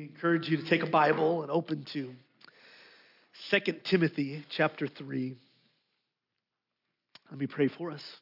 We encourage you to take a Bible and open to 2 Timothy chapter 3. Let me pray for us.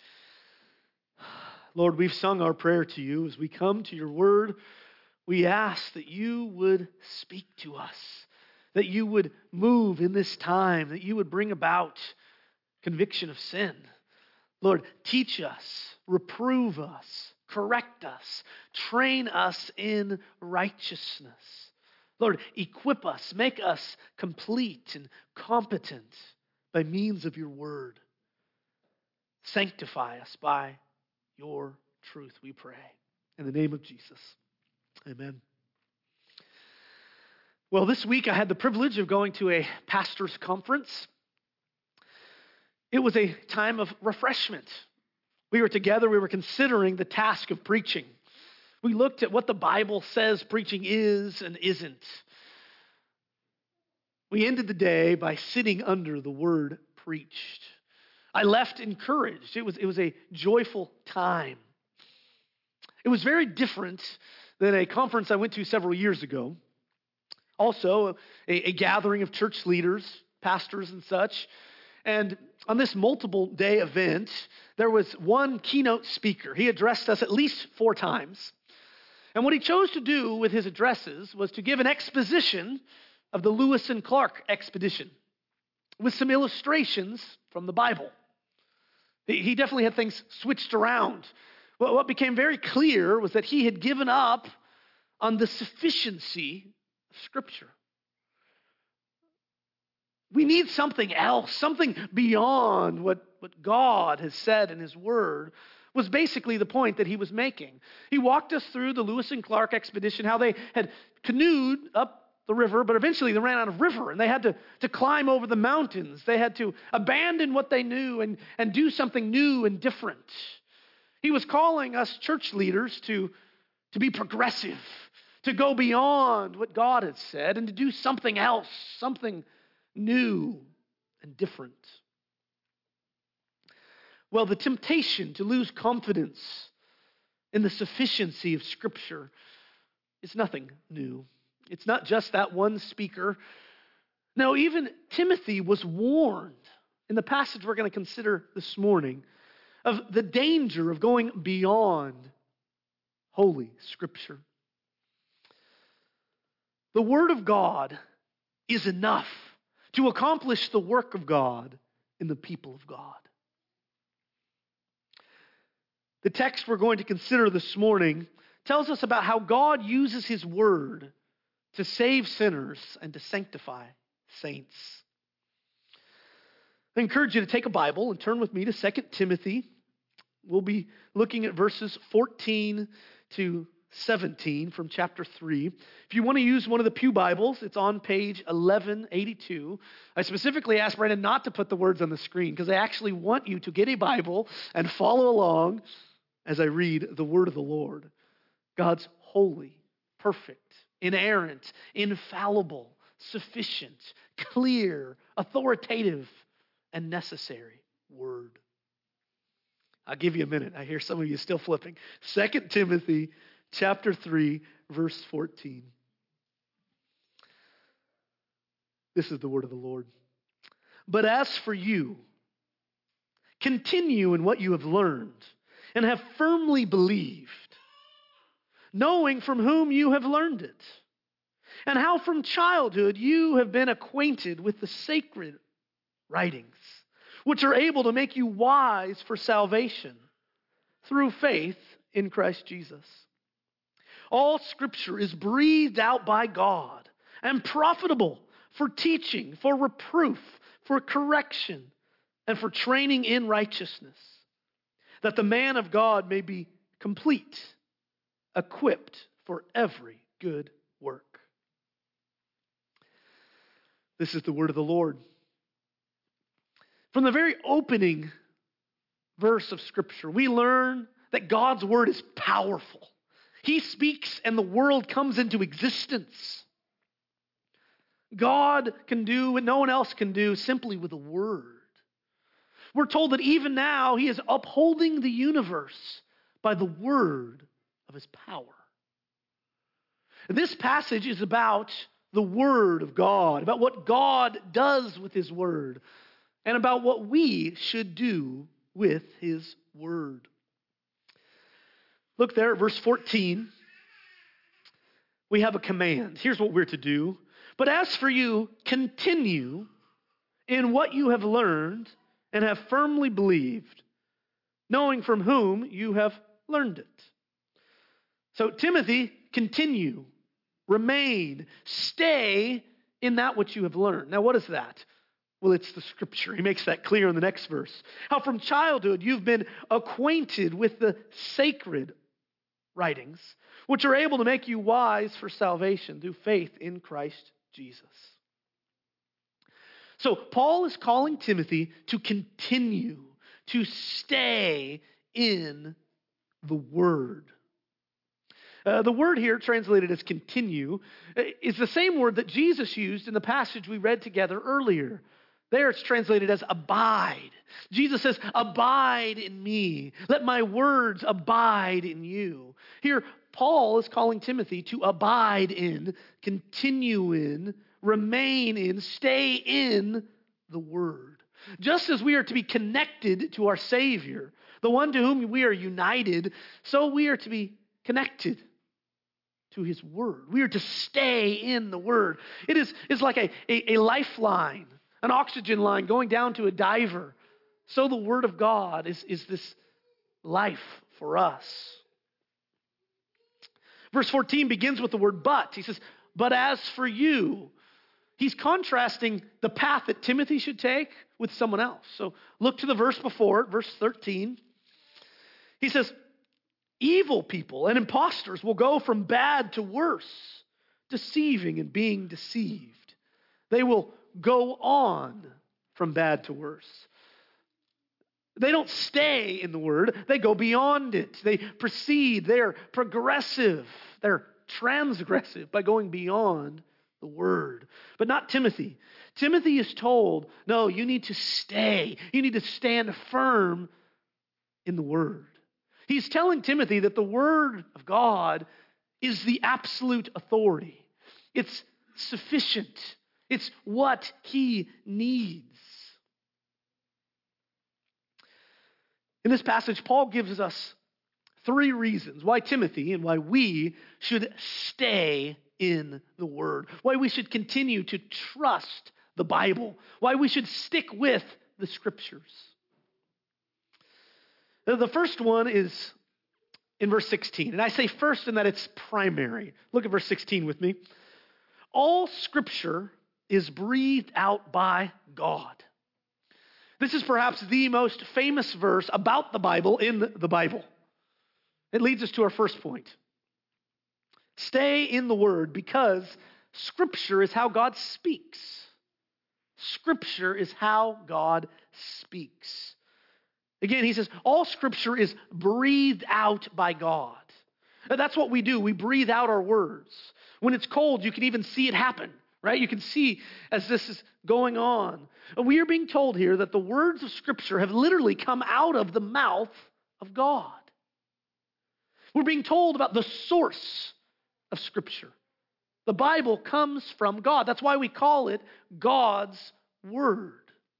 Lord, we've sung our prayer to you. As we come to your word, we ask that you would speak to us, that you would move in this time, that you would bring about conviction of sin. Lord, teach us, reprove us, correct us, train us in righteousness. Lord, equip us, make us complete and competent by means of your word. Sanctify us by your truth, we pray. In the name of Jesus, amen. Well, this week I had the privilege of going to a pastor's conference. It was a time of refreshment. We were together, we were considering the task of preaching. We looked at what the Bible says preaching is and isn't. We ended the day by sitting under the word preached. I left encouraged. It was a joyful time. It was very different than a conference I went to several years ago. Also, a gathering of church leaders, pastors and such. And on this multiple day event, there was one keynote speaker. He addressed us at least 4 times. And what he chose to do with his addresses was to give an exposition of the Lewis and Clark expedition with some illustrations from the Bible. He definitely had things switched around. What became very clear was that he had given up on the sufficiency of Scripture. We need something else, something beyond what God has said in his word, was basically the point that he was making. He walked us through the Lewis and Clark expedition, how they had canoed up the river, but eventually they ran out of river and they had to climb over the mountains. They had to abandon what they knew and do something new and different. He was calling us church leaders to be progressive, to go beyond what God had said and to do something else, something new and different. Well, the temptation to lose confidence in the sufficiency of Scripture is nothing new. It's not just that one speaker. No, even Timothy was warned in the passage we're going to consider this morning of the danger of going beyond Holy Scripture. The Word of God is enough to accomplish the work of God in the people of God. The text we're going to consider this morning tells us about how God uses His Word to save sinners and to sanctify saints. I encourage you to take a Bible and turn with me to 2 Timothy. We'll be looking at verses 14 to 17 from chapter 3. If you want to use one of the Pew Bibles, it's on page 1182. I specifically asked Brandon not to put the words on the screen because I actually want you to get a Bible and follow along as I read the word of the Lord. God's holy, perfect, inerrant, infallible, sufficient, clear, authoritative, and necessary word. I'll give you a minute. I hear some of you still flipping. 2 Timothy chapter 3, verse 14. This is the word of the Lord. But as for you, continue in what you have learned and have firmly believed, knowing from whom you have learned it, and how from childhood you have been acquainted with the sacred writings, which are able to make you wise for salvation through faith in Christ Jesus. All Scripture is breathed out by God and profitable for teaching, for reproof, for correction, and for training in righteousness, that the man of God may be complete, equipped for every good work. This is the word of the Lord. From the very opening verse of Scripture, we learn that God's word is powerful. He speaks and the world comes into existence. God can do what no one else can do simply with a word. We're told that even now He is upholding the universe by the word of His power. This passage is about the Word of God, about what God does with His Word, and about what we should do with His Word. Look there at verse 14. We have a command. Here's what we're to do. But as for you, continue in what you have learned and have firmly believed, knowing from whom you have learned it. So, Timothy, continue, remain, stay in that which you have learned. Now, what is that? Well, it's the Scripture. He makes that clear in the next verse. How from childhood you've been acquainted with the sacred writings, which are able to make you wise for salvation through faith in Christ Jesus. So Paul is calling Timothy to continue, to stay in the Word. The word here, translated as continue, is the same word that Jesus used in the passage we read together earlier. There it's translated as abide. Jesus says, abide in me. Let my words abide in you. Here, Paul is calling Timothy to abide in, continue in, remain in, stay in the Word. Just as we are to be connected to our Savior, the one to whom we are united, so we are to be connected to His Word. We are to stay in the Word. It is like a lifeline, an oxygen line going down to a diver. So the Word of God is this life for us. Verse 14 begins with the word but. He says, but as for you, he's contrasting the path that Timothy should take with someone else. So look to the verse before it, verse 13. He says, evil people and impostors will go from bad to worse, deceiving and being deceived. They will go on from bad to worse. They don't stay in the Word. They go beyond it. They proceed. They're progressive. They're transgressive by going beyond the Word. But not Timothy. Timothy is told, no, you need to stay. You need to stand firm in the Word. He's telling Timothy that the Word of God is the absolute authority. It's sufficient. It's what he needs. In this passage, Paul gives us 3 reasons why Timothy and why we should stay in the Word, why we should continue to trust the Bible, why we should stick with the Scriptures. The first one is in verse 16, and I say first in that it's primary. Look at verse 16 with me. All Scripture is breathed out by God. This is perhaps the most famous verse about the Bible in the Bible. It leads us to our first point. Stay in the Word because Scripture is how God speaks. Scripture is how God speaks. Again, he says, all Scripture is breathed out by God. That's what we do. We breathe out our words. When it's cold, you can even see it happen, right? You can see as this is going on. And we are being told here that the words of Scripture have literally come out of the mouth of God. We're being told about the source of Scripture. The Bible comes from God. That's why we call it God's Word.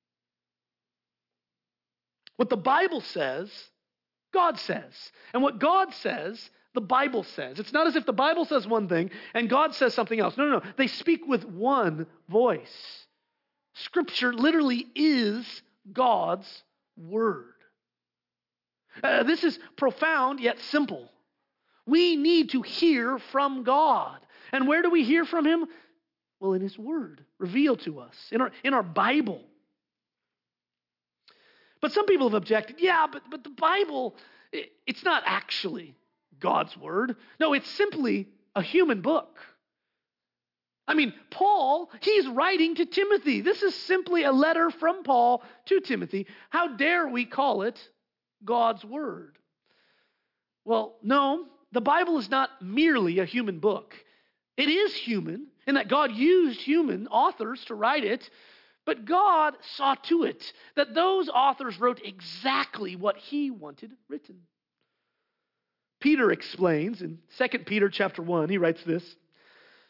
What the Bible says, God says. And what God says, the Bible says. It's not as if the Bible says one thing and God says something else. No. They speak with one voice. Scripture literally is God's Word. This is profound yet simple. We need to hear from God. And where do we hear from Him? Well, in His Word, revealed to us, in our Bible. But some people have objected, but the Bible, it's not actually God's Word. No, it's simply a human book. I mean, Paul, he's writing to Timothy. This is simply a letter from Paul to Timothy. How dare we call it God's Word? Well, no, the Bible is not merely a human book. It is human in that God used human authors to write it, but God saw to it that those authors wrote exactly what He wanted written. Peter explains in 2 Peter chapter 1, he writes this,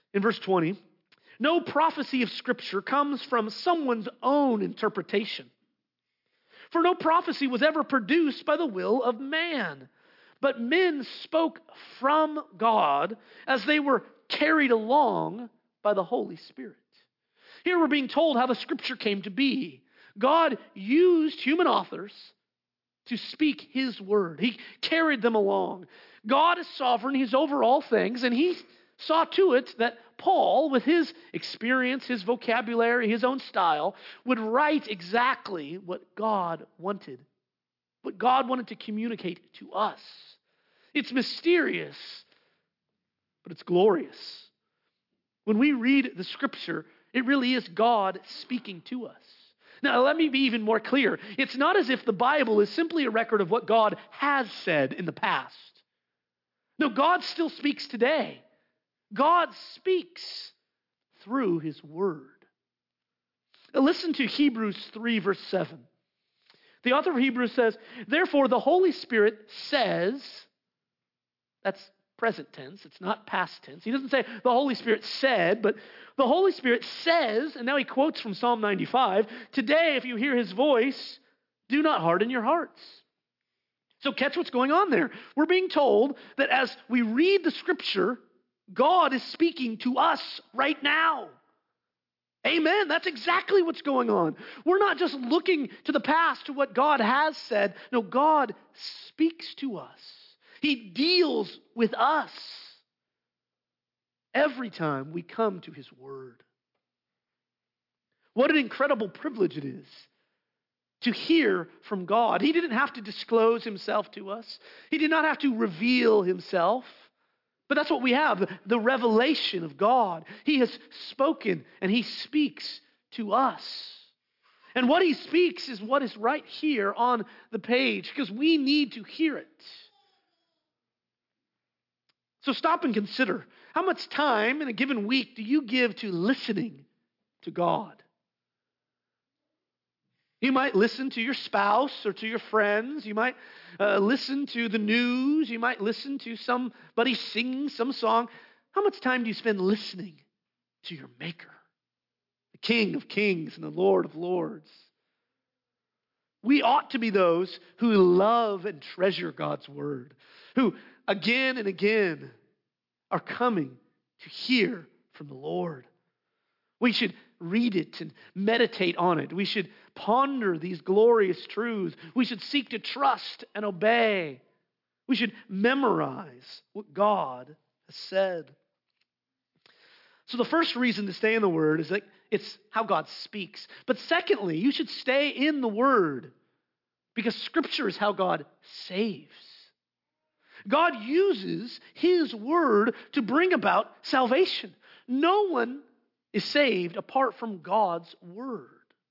in verse 20, no prophecy of Scripture comes from someone's own interpretation. For no prophecy was ever produced by the will of man, but men spoke from God as they were carried along by the Holy Spirit. Here we're being told how the Scripture came to be. God used human authors to speak His word. He carried them along. God is sovereign. He's over all things, and He saw to it that Paul, with his experience, his vocabulary, his own style, would write exactly what God wanted to communicate to us. It's mysterious, but it's glorious. When we read the Scripture, it really is God speaking to us. Now, let me be even more clear. It's not as if the Bible is simply a record of what God has said in the past. No, God still speaks today. God speaks through His Word. Now, listen to Hebrews 3, verse 7. The author of Hebrews says, therefore the Holy Spirit says, that's present tense, it's not past tense. He doesn't say the Holy Spirit said, but the Holy Spirit says, and now he quotes from Psalm 95, today if you hear His voice, do not harden your hearts. So catch what's going on there. We're being told that as we read the Scripture, God is speaking to us right now. Amen. That's exactly what's going on. We're not just looking to the past, to what God has said. No, God speaks to us. He deals with us every time we come to His Word. What an incredible privilege it is to hear from God. He didn't have to disclose Himself to us. He did not have to reveal Himself. But that's what we have, the revelation of God. He has spoken and He speaks to us. And what He speaks is what is right here on the page, because we need to hear it. So stop and consider, how much time in a given week do you give to listening to God? You might listen to your spouse or to your friends. You might listen to the news. You might listen to somebody sing some song. How much time do you spend listening to your Maker, the King of Kings and the Lord of Lords? We ought to be those who love and treasure God's Word, who again and again are coming to hear from the Lord. We should read it and meditate on it. We should ponder these glorious truths. We should seek to trust and obey. We should memorize what God has said. So the first reason to stay in the Word is that it's how God speaks. But secondly, you should stay in the Word because Scripture is how God saves. God uses His Word to bring about salvation. No one is saved apart from God's Word.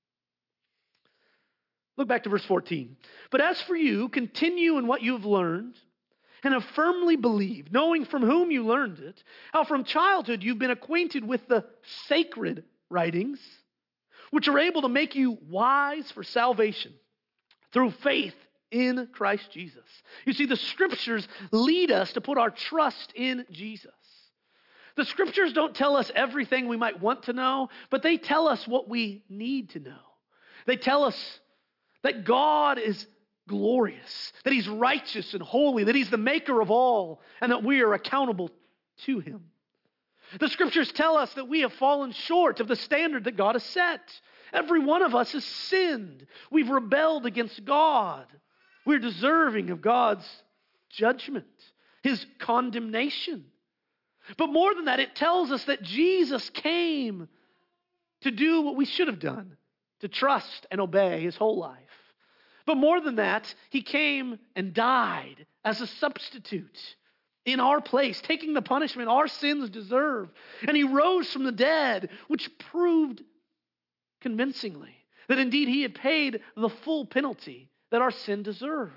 Look back to verse 14. But as for you, continue in what you have learned and have firmly believed, knowing from whom you learned it, how from childhood you've been acquainted with the sacred writings, which are able to make you wise for salvation through faith in Christ Jesus. You see, the Scriptures lead us to put our trust in Jesus. The Scriptures don't tell us everything we might want to know, but they tell us what we need to know. They tell us that God is glorious, that He's righteous and holy, that He's the maker of all, and that we are accountable to Him. The Scriptures tell us that we have fallen short of the standard that God has set. Every one of us has sinned. We've rebelled against God. We're deserving of God's judgment, His condemnation. But more than that, it tells us that Jesus came to do what we should have done, to trust and obey His whole life. But more than that, He came and died as a substitute in our place, taking the punishment our sins deserve. And He rose from the dead, which proved convincingly that indeed He had paid the full penalty that our sin deserved.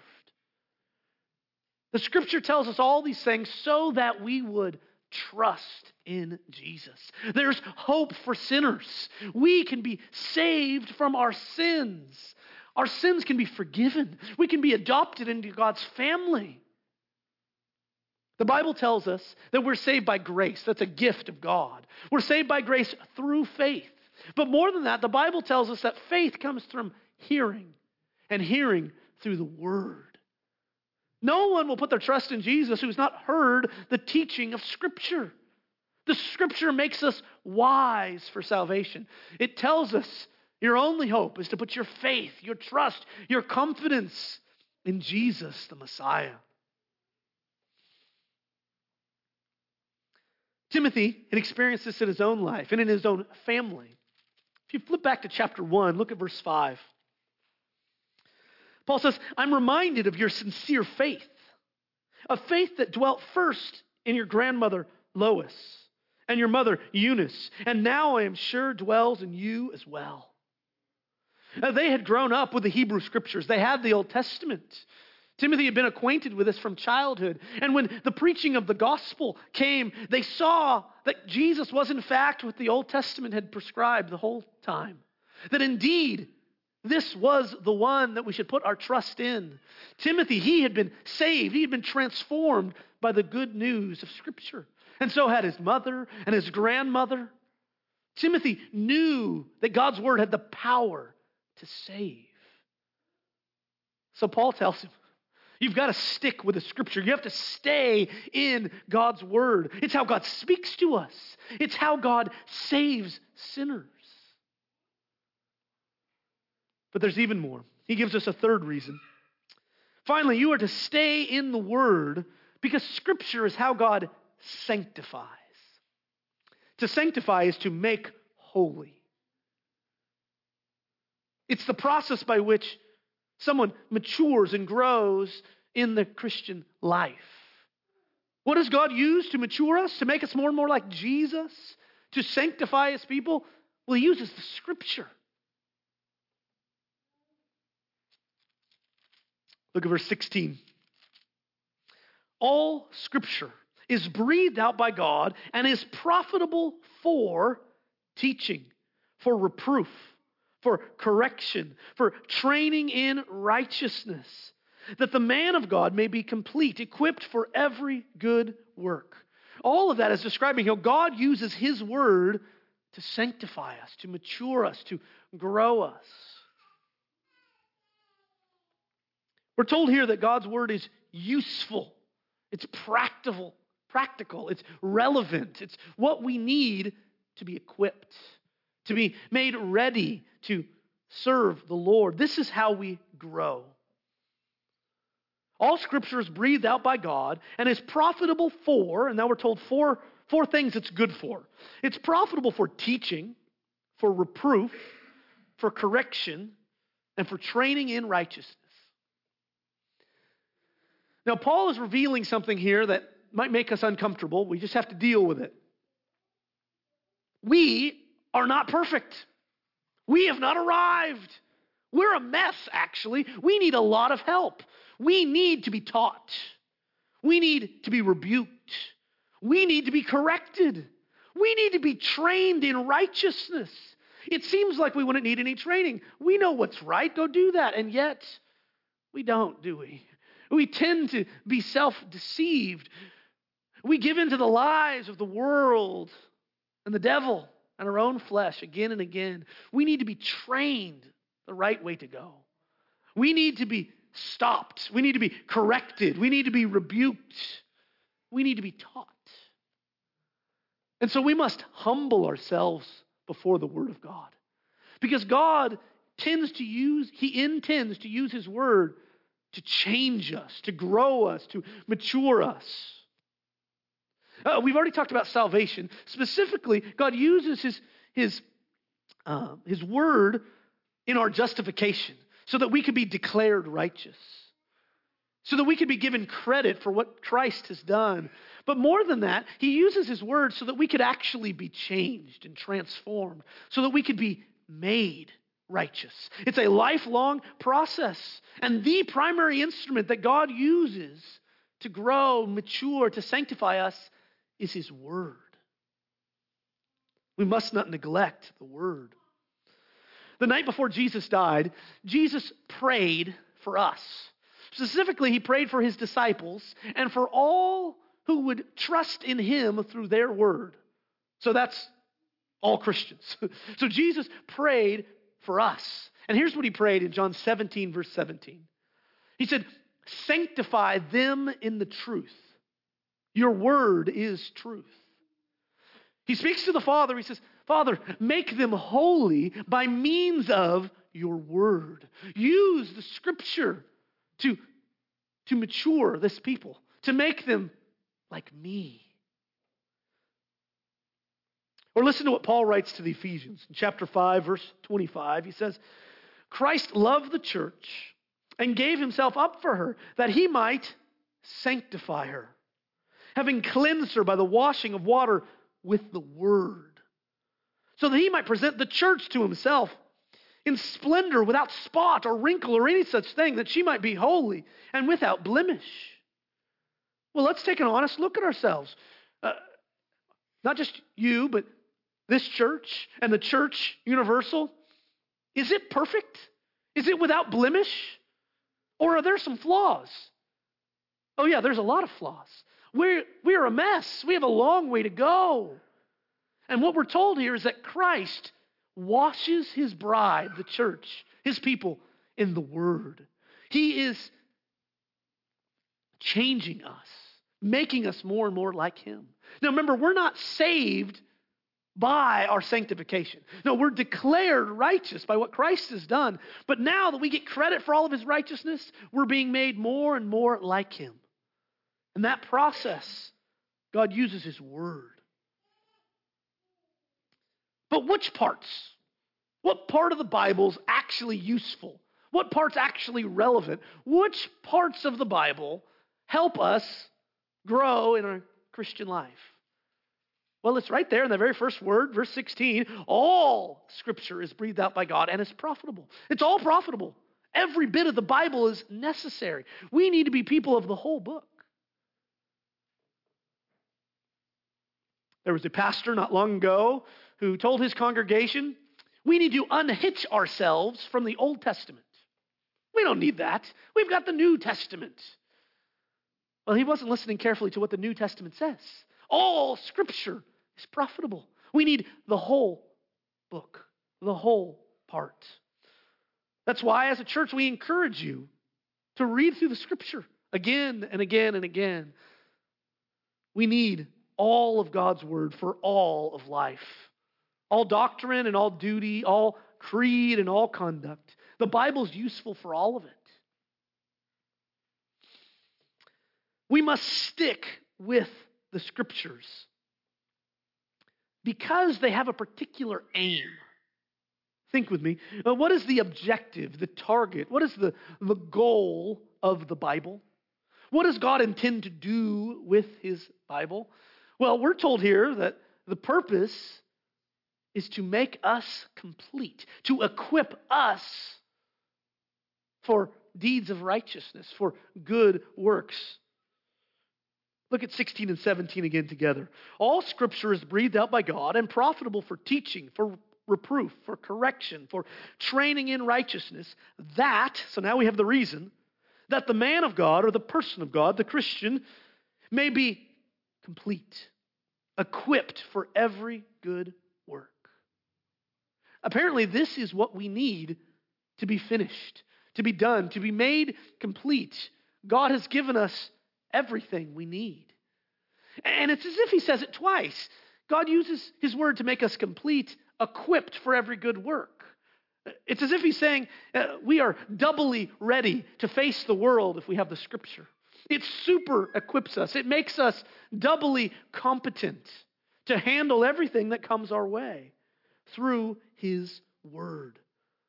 The Scripture tells us all these things so that we would trust in Jesus. There's hope for sinners. We can be saved from our sins. Our sins can be forgiven. We can be adopted into God's family. The Bible tells us that we're saved by grace. That's a gift of God. We're saved by grace through faith. But more than that, the Bible tells us that faith comes from hearing, and hearing through the Word. No one will put their trust in Jesus who's not heard the teaching of Scripture. The Scripture makes us wise for salvation. It tells us your only hope is to put your faith, your trust, your confidence in Jesus, the Messiah. Timothy had experienced this in his own life and in his own family. If you flip back to chapter 1, look at verse 5. Paul says, I'm reminded of your sincere faith, a faith that dwelt first in your grandmother Lois and your mother Eunice, and now I am sure dwells in you as well. They had grown up with the Hebrew Scriptures. They had the Old Testament. Timothy had been acquainted with this from childhood. And when the preaching of the gospel came, they saw that Jesus was in fact what the Old Testament had prescribed the whole time. That indeed, this was the one that we should put our trust in. Timothy, he had been saved. He had been transformed by the good news of Scripture. And so had his mother and his grandmother. Timothy knew that God's word had the power to save. So Paul tells him, you've got to stick with the Scripture. You have to stay in God's word. It's how God speaks to us. It's how God saves sinners. But there's even more. He gives us a third reason. Finally, you are to stay in the Word because Scripture is how God sanctifies. To sanctify is to make holy. It's the process by which someone matures and grows in the Christian life. What does God use to mature us, to make us more and more like Jesus, to sanctify His people? Well, He uses the Scripture. Look at verse 16. All Scripture is breathed out by God and is profitable for teaching, for reproof, for correction, for training in righteousness, that the man of God may be complete, equipped for every good work. All of that is describing how God uses His word to sanctify us, to mature us, to grow us. We're told here that God's word is useful. It's practical. It's relevant. It's what we need to be equipped, to be made ready to serve the Lord. This is how we grow. All Scripture is breathed out by God and is profitable for, and now we're told four things it's good for. It's profitable for teaching, for reproof, for correction, and for training in righteousness. Now, Paul is revealing something here that might make us uncomfortable. We just have to deal with it. We are not perfect. We have not arrived. We're a mess, actually. We need a lot of help. We need to be taught. We need to be rebuked. We need to be corrected. We need to be trained in righteousness. It seems like we wouldn't need any training. We know what's right. Go do that. And yet, we don't, do we? We tend to be self-deceived. We give in to the lies of the world and the devil and our own flesh again and again. We need to be trained the right way to go. We need to be stopped. We need to be corrected. We need to be rebuked. We need to be taught. And so we must humble ourselves before the Word of God. Because God intends to use His Word to change us, to grow us, to mature us. We've already talked about salvation. Specifically, God uses His Word in our justification so that we could be declared righteous, so that we could be given credit for what Christ has done. But more than that, He uses His Word so that we could actually be changed and transformed, so that we could be made righteous. It's a lifelong process. And the primary instrument that God uses to grow, mature, to sanctify us is His Word. We must not neglect the Word. The night before Jesus died, Jesus prayed for us. Specifically, He prayed for His disciples and for all who would trust in him through their word. So that's all Christians. So Jesus prayed for us. And here's what he prayed in John 17, verse 17. He said, sanctify them in the truth. Your word is truth. He speaks to the Father. He says, Father, make them holy by means of your word. Use the scripture to mature this people, to make them like me. Or listen to what Paul writes to the Ephesians in chapter 5, verse 25. He says, Christ loved the church and gave himself up for her, that he might sanctify her, having cleansed her by the washing of water with the word, so that he might present the church to himself in splendor, without spot or wrinkle or any such thing, that she might be holy and without blemish. Well, let's take an honest look at ourselves. Not just you, but this church and the church universal. Is it perfect? Is it without blemish? Or are there some flaws? Oh yeah, there's a lot of flaws. We're a mess. We have a long way to go. And what we're told here is that Christ washes his bride, the church, his people, in the word. He is changing us, making us more and more like him. Now remember, we're not saved by our sanctification. No, we're declared righteous by what Christ has done. But now that we get credit for all of his righteousness, we're being made more and more like him. In that process, God uses his word. But which parts? What part of the Bible is actually useful? What part's actually relevant? Which parts of the Bible help us grow in our Christian life? Well, it's right there in the very first word, verse 16. All Scripture is breathed out by God and is profitable. It's all profitable. Every bit of the Bible is necessary. We need to be people of the whole book. There was a pastor not long ago who told his congregation, we need to unhitch ourselves from the Old Testament. We don't need that. We've got the New Testament. Well, he wasn't listening carefully to what the New Testament says. All Scripture is profitable. We need the whole book, the whole part. That's why as a church we encourage you to read through the Scripture again and again and again. We need all of God's Word for all of life. All doctrine and all duty, all creed and all conduct. The Bible is useful for all of it. We must stick with the Scriptures because they have a particular aim. Think with me. What is the objective, the target? What is the goal of the Bible? What does God intend to do with his Bible? Well, we're told here that the purpose is to make us complete, to equip us for deeds of righteousness, for good works. Look at 16 and 17 again together. All Scripture is breathed out by God and profitable for teaching, for reproof, for correction, for training in righteousness, so now we have the reason, that the man of God or the person of God, the Christian, may be complete, equipped for every good work. Apparently, this is what we need to be finished, to be done, to be made complete. God has given us everything we need. And it's as if he says it twice. God uses his word to make us complete, equipped for every good work. It's as if he's saying we are doubly ready to face the world if we have the Scripture. It super equips us. It makes us doubly competent to handle everything that comes our way through his word.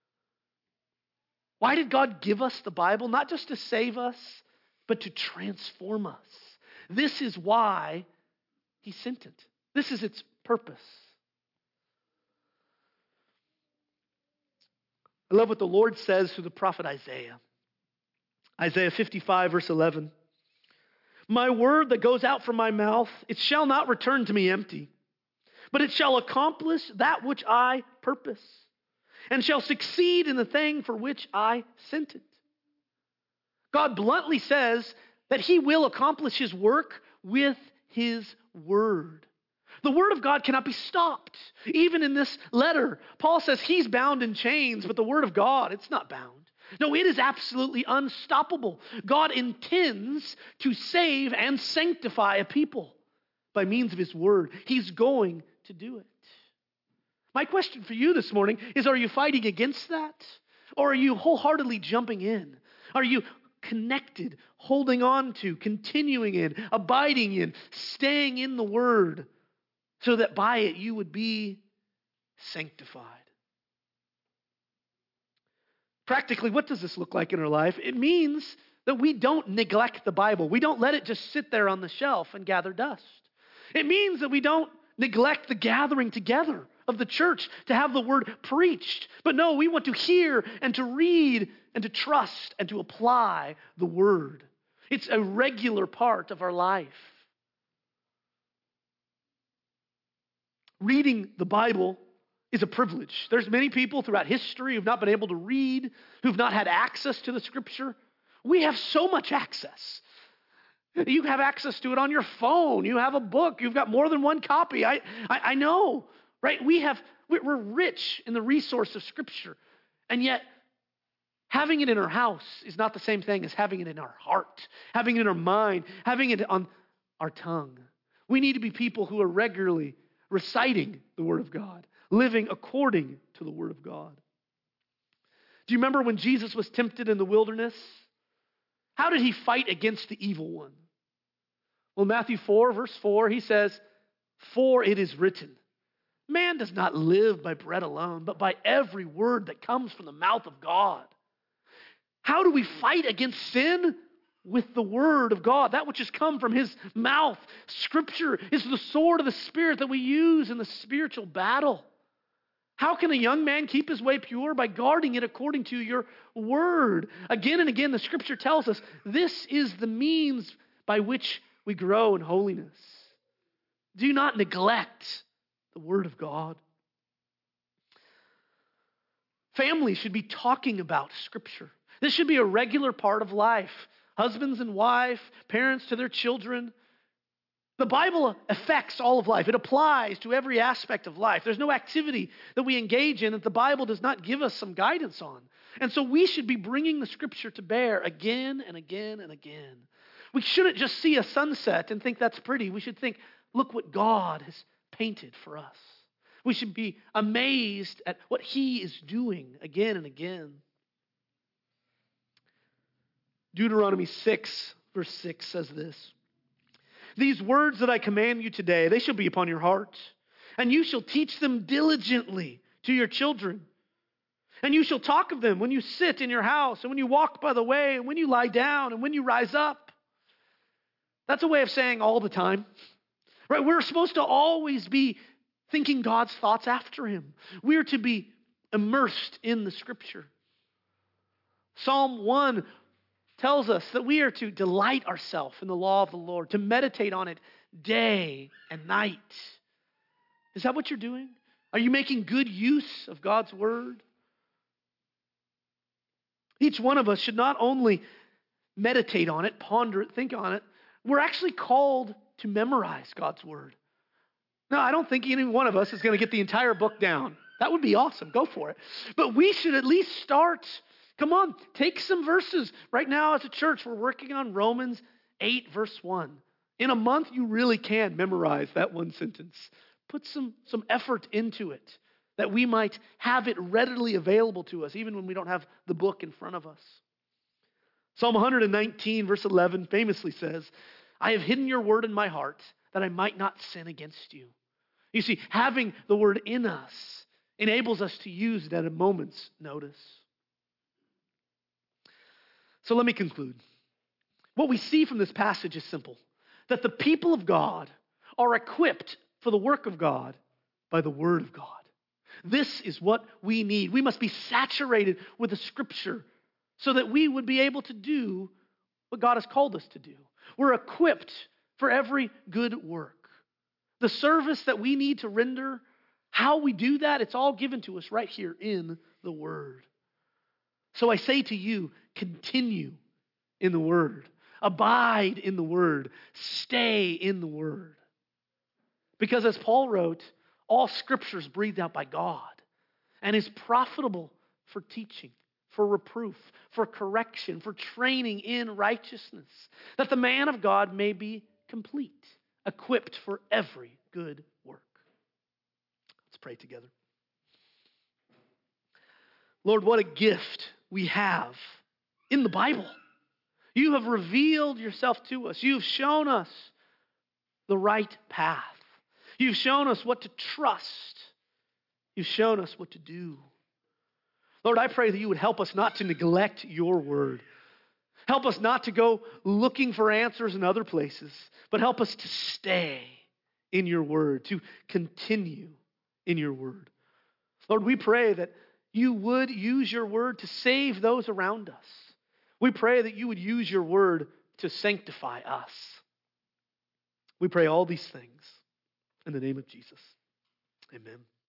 Why did God give us the Bible? Not just to save us, but to transform us. This is why he sent it. This is its purpose. I love what the Lord says through the prophet Isaiah. Isaiah 55, verse 11. My word that goes out from my mouth, it shall not return to me empty, but it shall accomplish that which I purpose, and shall succeed in the thing for which I sent it. God bluntly says that he will accomplish his work with his word. The word of God cannot be stopped. Even in this letter, Paul says he's bound in chains, but the word of God, it's not bound. No, it is absolutely unstoppable. God intends to save and sanctify a people by means of his word. He's going to do it. My question for you this morning is, are you fighting against that? Or are you wholeheartedly jumping in? Are you connected, holding on to, continuing in, abiding in, staying in the word so that by it you would be sanctified? Practically, what does this look like in our life? It means that we don't neglect the Bible. We don't let it just sit there on the shelf and gather dust. It means that we don't neglect the gathering together of the church to have the word preached. But no, we want to hear and to read and to trust and to apply the word. It's a regular part of our life. Reading the Bible is a privilege. There's many people throughout history who've not been able to read, who've not had access to the Scripture. We have so much access. You have access to it on your phone. You have a book. You've got more than one copy. I know, right? We're rich in the resource of Scripture. And yet, having it in our house is not the same thing as having it in our heart, having it in our mind, having it on our tongue. We need to be people who are regularly reciting the Word of God, living according to the Word of God. Do you remember when Jesus was tempted in the wilderness? How did he fight against the evil one? Well, Matthew 4, verse 4, he says, "For it is written, man does not live by bread alone, but by every word that comes from the mouth of God." How do we fight against sin? With the word of God, that which has come from his mouth. Scripture is the sword of the Spirit that we use in the spiritual battle. How can a young man keep his way pure? By guarding it according to your word. Again and again, the Scripture tells us this is the means by which we grow in holiness. Do not neglect the word of God. Families should be talking about Scripture. This should be a regular part of life. Husbands and wife, parents to their children. The Bible affects all of life. It applies to every aspect of life. There's no activity that we engage in that the Bible does not give us some guidance on. And so we should be bringing the Scripture to bear again and again and again. We shouldn't just see a sunset and think that's pretty. We should think, look what God has painted for us. We should be amazed at what He is doing again and again. Deuteronomy 6, verse 6 says this: "These words that I command you today, they shall be upon your heart, and you shall teach them diligently to your children. And you shall talk of them when you sit in your house, and when you walk by the way, and when you lie down, and when you rise up." That's a way of saying all the time. Right? We're supposed to always be thinking God's thoughts after Him. We're to be immersed in the Scripture. Psalm 1 tells us that we are to delight ourselves in the law of the Lord, to meditate on it day and night. Is that what you're doing? Are you making good use of God's word? Each one of us should not only meditate on it, ponder it, think on it. We're actually called to memorize God's word. Now, I don't think any one of us is going to get the entire book down. That would be awesome. Go for it. But we should at least start. Come on, take some verses. Right now as a church, we're working on Romans 8, verse 1. In a month, you really can memorize that one sentence. Put some effort into it that we might have it readily available to us, even when we don't have the book in front of us. Psalm 119, verse 11, famously says, "I have hidden your word in my heart that I might not sin against you." You see, having the word in us enables us to use it at a moment's notice. So let me conclude. What we see from this passage is simple: that the people of God are equipped for the work of God by the Word of God. This is what we need. We must be saturated with the Scripture so that we would be able to do what God has called us to do. We're equipped for every good work. The service that we need to render, how we do that, it's all given to us right here in the Word. So I say to you, continue in the Word. Abide in the Word. Stay in the Word. Because as Paul wrote, all Scripture is breathed out by God and is profitable for teaching, for reproof, for correction, for training in righteousness, that the man of God may be complete, equipped for every good work. Let's pray together. Lord, what a gift we have in the Bible. You have revealed yourself to us. You've shown us the right path. You've shown us what to trust. You've shown us what to do. Lord, I pray that you would help us not to neglect your word. Help us not to go looking for answers in other places, but help us to stay in your word, to continue in your word. Lord, we pray that you would use your word to save those around us. We pray that you would use your word to sanctify us. We pray all these things in the name of Jesus. Amen.